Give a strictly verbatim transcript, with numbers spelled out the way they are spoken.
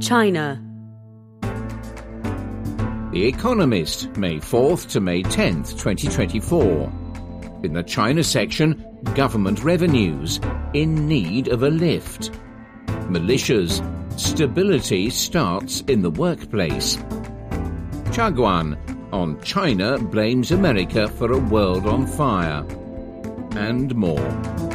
China. The Economist, May fourth to May tenth, twenty twenty-four. In the China section, government revenues in need of a lift. Militias, stability starts in the workplace. Chaguan, on China blames America for a world on fire. And more.